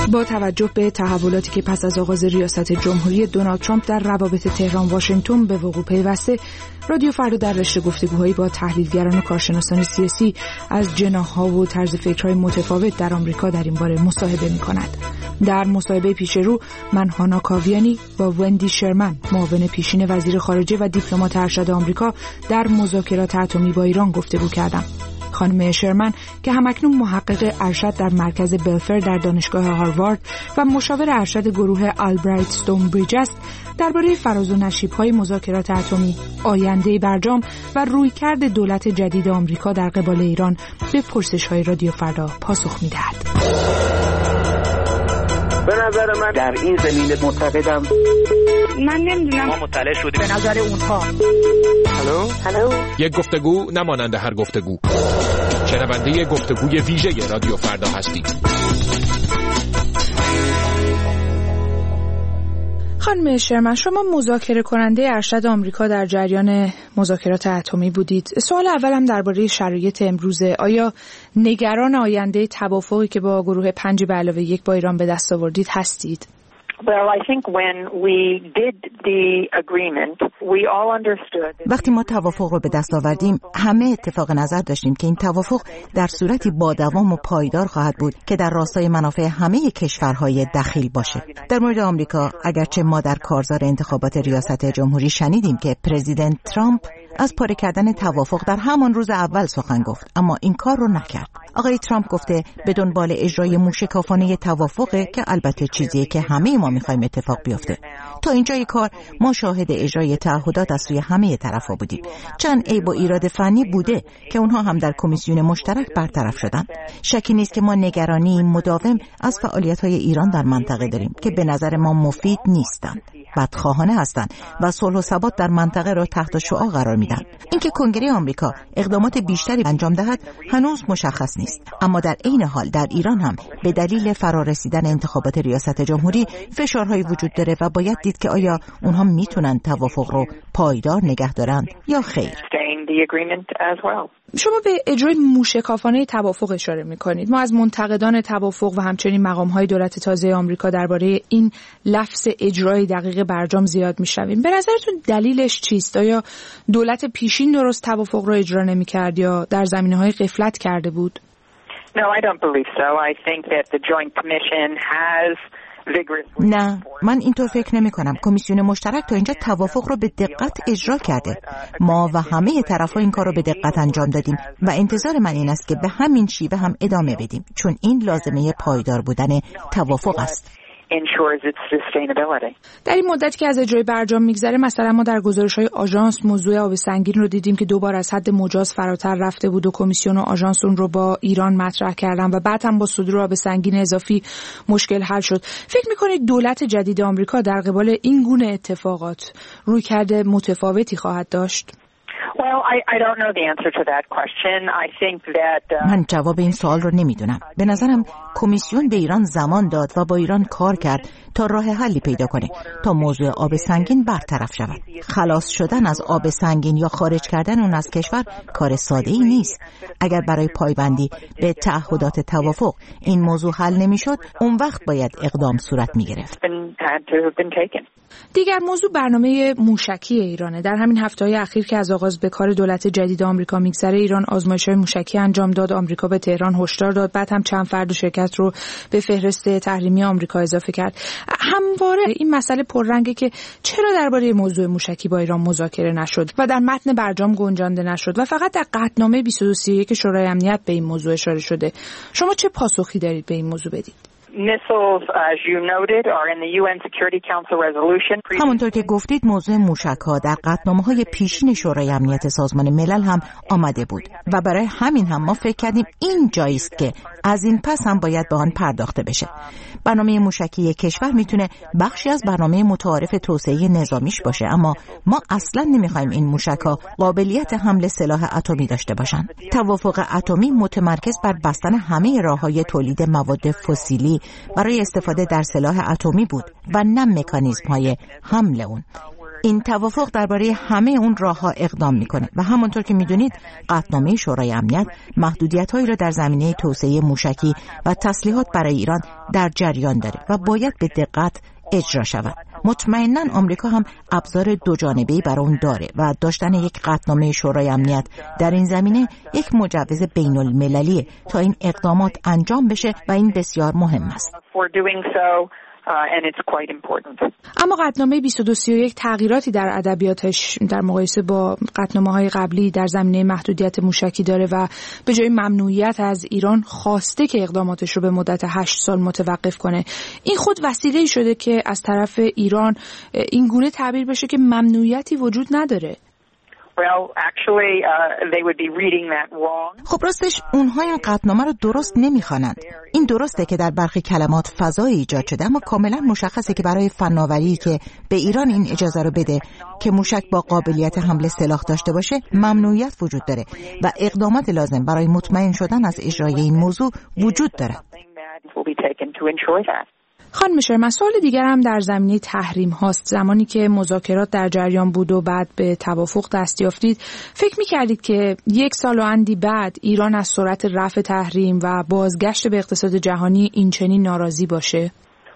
با توجه به تحولاتی که پس از آغاز ریاست جمهوری دونالد ترامپ در روابط تهران واشنگتن به وقوع پیوسته، رادیو فردا در رشته گفتگوهایی با تحلیلگران و کارشناسان سیاسی از جناح‌ها و طرز فکرهای متفاوت در آمریکا در این باره مصاحبه می‌کند. در مصاحبه پیش رو من هانا کاویانی با وندی شرمن، معاون پیشین وزیر خارجه و دیپلمات ارشد آمریکا در مذاکرات اتمی با ایران گفتگو کردم. خانم شرمن که همکنون محقق ارشد در مرکز بلفر در دانشگاه هاروارد و مشاور ارشد گروه آلبرایت استونبریج است، درباره فراز و نشیب‌های مذاکرات اتمی، آینده برجام و رویکرد دولت جدید آمریکا در قبال ایران به پرسش‌های رادیو فردا پاسخ می‌دهد. به نظر من در این زمینه معتقدم، من نمیدونم، ما مطلع شدیم به نظر اونها. هلو یک گفتگو نمانند هر گفتگو. شنونده گفتگوی ویژه رادیو فردا هستید. خانم شرمن، شما مذاکره کننده ارشد آمریکا در جریان مذاکرات اتمی بودید. سوال اولم درباره شرایط امروزه. آیا نگران آینده توافقی که با گروه 5+1 با ایران به دست آوردید هستید؟ وقتی ما توافق رو به دست آوردیم، همه اتفاق نظر داشتیم که این توافق در صورتی با دوام و پایدار خواهد بود که در راستای منافع همه کشورهای دخیل باشه. در مورد آمریکا، اگرچه ما در کارزار انتخابات ریاست جمهوری شنیدیم که پرزیدنت ترامپ از پاره کردن توافق در همان روز اول سخن گفت، اما این کار رو نکرد. آقای ترامپ گفته به دنبال اجرای موشکافانه توافقه که البته چیزیه که همه ما می‌خوایم اتفاق بیفته. تا اینجای کار ما شاهد اجرای تعهدات از سوی همه طرفا بودیم. چند عیب و ایراد فنی بوده که اونها هم در کمیسیون مشترک برطرف شدن. شکی نیست که ما نگرانی مداوم از فعالیت‌های ایران در منطقه داریم که به نظر ما مفید نیستند. بدخواهانه هستند و صلح و ثبات در منطقه را تحت شعاع قرار میدن. اینکه کنگره آمریکا اقدامات بیشتری انجام دهد هنوز مشخص نیست، اما در عین حال در ایران هم به دلیل فرارسیدن انتخابات ریاست جمهوری فشارهایی وجود داره و باید دید که آیا اونها میتونن توافق رو پایدار نگه دارن یا خیر. شما به اجرای موشکافانه توافق اشاره می‌کنید. ما از منتقدان توافق و همچنین مقام‌های دولت تازه آمریکا درباره این لفظ اجرای دقیق برجام زیاد می‌شنویم. به نظرتون دلیلش چیست؟ آیا دولت پیشین درست توافق رو اجرا نمی‌کرد یا در زمینه‌های غفلت کرده بود؟ نه، من اینطور فکر نمی کنم. کمیسیون مشترک تا اینجا توافق رو به دقت اجرا کرده. ما و همه طرفا این کار رو به دقت انجام دادیم و انتظار من این است که به همین شیوه هم ادامه بدیم، چون این لازمه پایدار بودن توافق است. در این مدت که از اجرای برجام میگذره، مثلا ما در گزارش‌های آژانس موضوع آب سنگین رو دیدیم که دوبار از حد مجاز فراتر رفته بود و کمیسیون و آژانس اون رو با ایران مطرح کردن و بعد هم با صدور آب سنگین اضافی مشکل حل شد. فکر می‌کنید دولت جدید آمریکا در قبال این گونه اتفاقات رویکرد متفاوتی خواهد داشت؟ من جواب این سوال رو نمیدونم. به نظرم کمیسیون به ایران زمان داد و با ایران کار کرد تا راه حلی پیدا کنه تا موضوع آب سنگین برطرف شود. خلاص شدن از آب سنگین یا خارج کردن اون از کشور کار ساده‌ای نیست. اگر برای پایبندی به تعهدات توافق این موضوع حل نمیشد، اون وقت باید اقدام صورت میگرفت. دیگر موضوع برنامه موشکی ایرانه. در همین هفته‌های اخیر که از آغاز به کار دولت جدید آمریکا میگذره، ایران آزمایش‌های موشکی انجام داد. آمریکا به تهران هشدار داد، بعد هم چند فرد شرکت رو به فهرست تحریمی آمریکا اضافه کرد. همواره این مسئله پررنگه که چرا درباره موضوع موشکی با ایران مذاکره نشد و در متن برجام گنجانده نشد و فقط در قطعنامه 2231 شورای امنیت به این موضوع اشاره شده. شما چه پاسخی دارید به این موضوع بدید؟ همونطور که گفتید، موضوع موشک‌ها در قطعنامه‌های پیشین شورای امنیت سازمان ملل هم آمده بود و برای همین هم ما فکر کردیم این جایی است که از این پس هم باید به آن پرداخته بشه. برنامه موشکی کشور میتونه بخشی از برنامه متعارف توسعه نظامیش باشه، اما ما اصلا نمیخوایم این موشک‌ها قابلیت حمل سلاح اتمی داشته باشن. توافق اتمی متمرکز بر بستن همه راه‌های تولید مواد فسیلی برای استفاده در سلاح اتمی بود و نه مکانیزم‌های حمل اون. این توافق درباره همه اون راه‌ها اقدام میکنه و همونطور که میدونید قطعنامه شورای امنیت محدودیت‌هایی را در زمینه توسعه موشکی و تسلیحات برای ایران در جریان داره و باید به دقت اجرا شود. مطمئناً آمریکا هم ابزار دو جانبه‌ای برای اون داره و داشتن یک قطعنامه شورای امنیت در این زمینه یک مجوز بین‌المللیه تا این اقدامات انجام بشه و این بسیار مهم است. اما قطعنامه 2231 تغییراتی در ادبیاتش در مقایسه با قطعنامه‌های قبلی در زمینه محدودیت موشکی داره و به جای ممنوعیت از ایران خواسته که اقداماتش رو به مدت 8 سال متوقف کنه. این خود وسیله‌ای شده که از طرف ایران این گونه تعبیر بشه که ممنوعیتی وجود نداره. خب راستش اونها این قطعنامه رو درست نمیخوانند. این درسته که در برخی کلمات فضای ایجاد شده، اما کاملا مشخصه که برای فناوری که به ایران این اجازه رو بده که موشک با قابلیت حمل سلاح داشته باشه ممنوعیت وجود داره و اقدامات لازم برای مطمئن شدن از اجرای این موضوع وجود داره. خانم شرمن، سوال دیگر هم در زمینه تحریم هاست. زمانی که مذاکرات در جریان بود و بعد به توافق دست یافتید، فکر می‌کردید که 1 سال و اندی بعد ایران از سرعت رفع تحریم و بازگشت به اقتصاد جهانی این چنین ناراضی باشه؟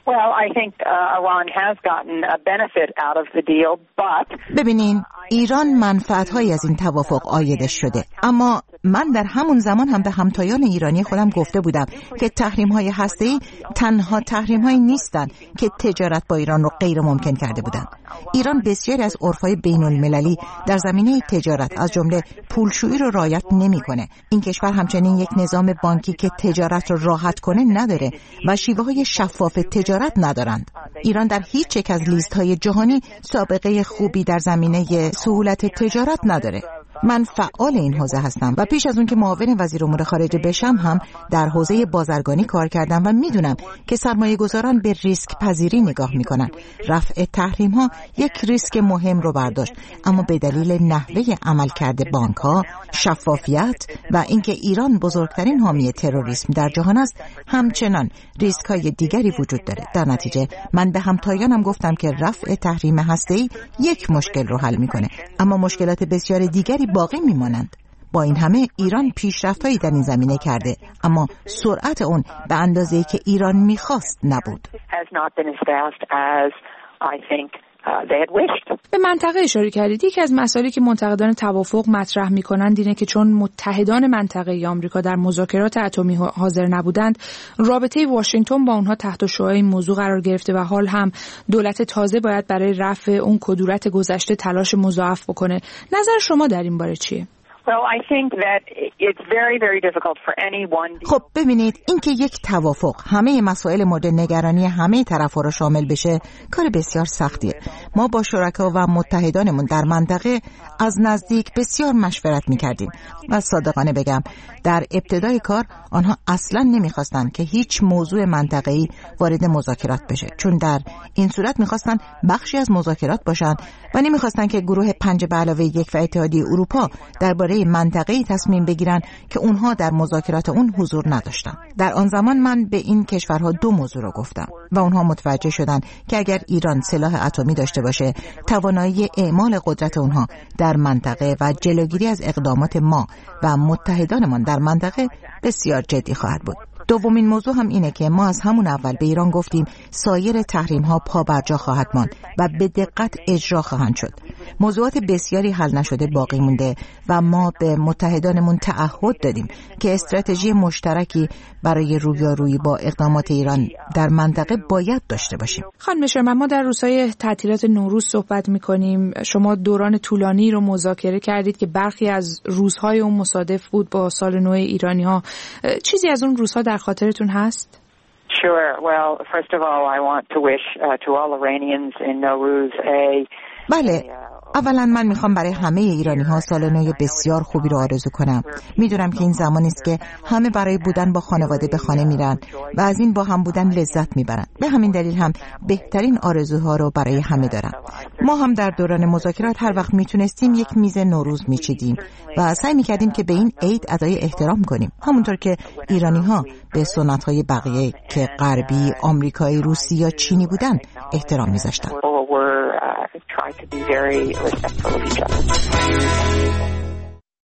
ببینین، ایران منفعت‌هایی از این توافق عایدش شده، اما من در همون زمان هم به همتایان ایرانی خودم گفته بودم که تحریم‌های هسته‌ای تنها تحریم‌هایی نیستند که تجارت با ایران رو غیر ممکن کرده بودند. ایران بسیاری از عرف‌های بین‌المللی در زمینه تجارت از جمله پولشویی رو رعایت نمی‌کنه. این کشور همچنین یک نظام بانکی که تجارت رو راحت کنه نداره و شیوه‌های شفاف تجارت ندارند. ایران در هیچ یک از لیست‌های جهانی سابقه خوبی در زمینه سهولت تجارت نداره. من فعال این حوزه هستم و پیش از اون که معاون وزیر امور خارجه بشم هم در حوزه بازرگانی کار کردم و میدونم که سرمایه‌گذاران به ریسک پذیری نگاه میکنن. رفع تحریم ها یک ریسک مهم رو برداشت، اما به دلیل نحوه عملکرد بانک ها، شفافیت و اینکه ایران بزرگترین حامی تروریسم در جهان است، همچنان ریسک های دیگری وجود داره. در نتیجه من به همتایانم گفتم که رفع تحریم هسته‌ای یک مشکل رو حل میکنه، اما مشکلات بسیار دیگری باقی میمانند. با این همه ایران پیشرفت‌هایی در این زمینه کرده، اما سرعت اون به اندازه‌ای که ایران می‌خواست نبود. به منطقه اشاره کردید. یکی از مسائلی که منتقدان توافق مطرح می‌کنند اینه که چون متحدان منطقه آمریکا در مذاکرات اتمی حاضر نبودند، رابطه واشنگتن با اونها تحت شعاع این موضوع قرار گرفته و حال هم دولت تازه باید برای رفع اون کدورت گذشته تلاش مضاعف بکنه. نظر شما در این باره چیه؟ خب ببینید، اینکه یک توافق همه مسائل مورد نگرانی همه طرف‌ها را شامل بشه کار بسیار سختیه. ما با شرکا و متحدانمون در منطقه از نزدیک بسیار مشورت می‌کردیم و صادقانه بگم در ابتدای کار آنها اصلاً نمی‌خواستن که هیچ موضوع منطقه‌ای وارد مذاکرات بشه، چون در این صورت می‌خواستن بخشی از مذاکرات باشن و نمی‌خواستن که گروه 5+1 و اتحادیه اروپا درباره منطقه‌ای تصمیم بگیرن که اونها در مذاکرات اون حضور نداشتن. در آن زمان من به این کشورها 2 موضوع رو گفتم و اونها متوجه شدن که اگر ایران سلاح اتمی داشته باشه، توانایی اعمال قدرت اونها در منطقه و جلوگیری از اقدامات ما و متحدانمان در منطقه بسیار جدی خواهد بود. دومین موضوع هم اینه که ما از همون اول به ایران گفتیم سایر تحریم ها پا بر جا خواهد ماند و به دقت اجرا خواهند شد. موضوعات بسیاری حل نشده باقی مونده و ما به متحدانمون تعهد دادیم که استراتژی مشترکی برای رویارویی با اقدامات ایران در منطقه باید داشته باشیم. خانم شرمن، ما در روزهای تعطیلات نوروز صحبت می‌کنیم. شما دوران طولانی رو مذاکره کردید که برخی از روزهای اون مصادف بود با سال نو ایرانی‌ها. چیزی از اون روزها در خاطرتون هست؟ Sure. Well, first of all, I want to wish to all Iranians in Nowruz بله، اولا من میخوام برای همه ایرانی ها سال نو بسیار خوبی رو آرزو کنم. میدونم که این زمانی است که همه برای بودن با خانواده به خانه میرن و از این با هم بودن لذت میبرن. به همین دلیل هم بهترین آرزوها رو برای همه دارم. ما هم در دوران مذاکرات هر وقت میتونستیم یک میز نوروز میچیدیم و سعی میکردیم که به این عید ادای احترام کنیم، همونطور که ایرانی ها به سنت های بقیه که غربی، آمریکایی، روسی یا چینی بودن احترام میذاشتن. try to be very respectful of each other.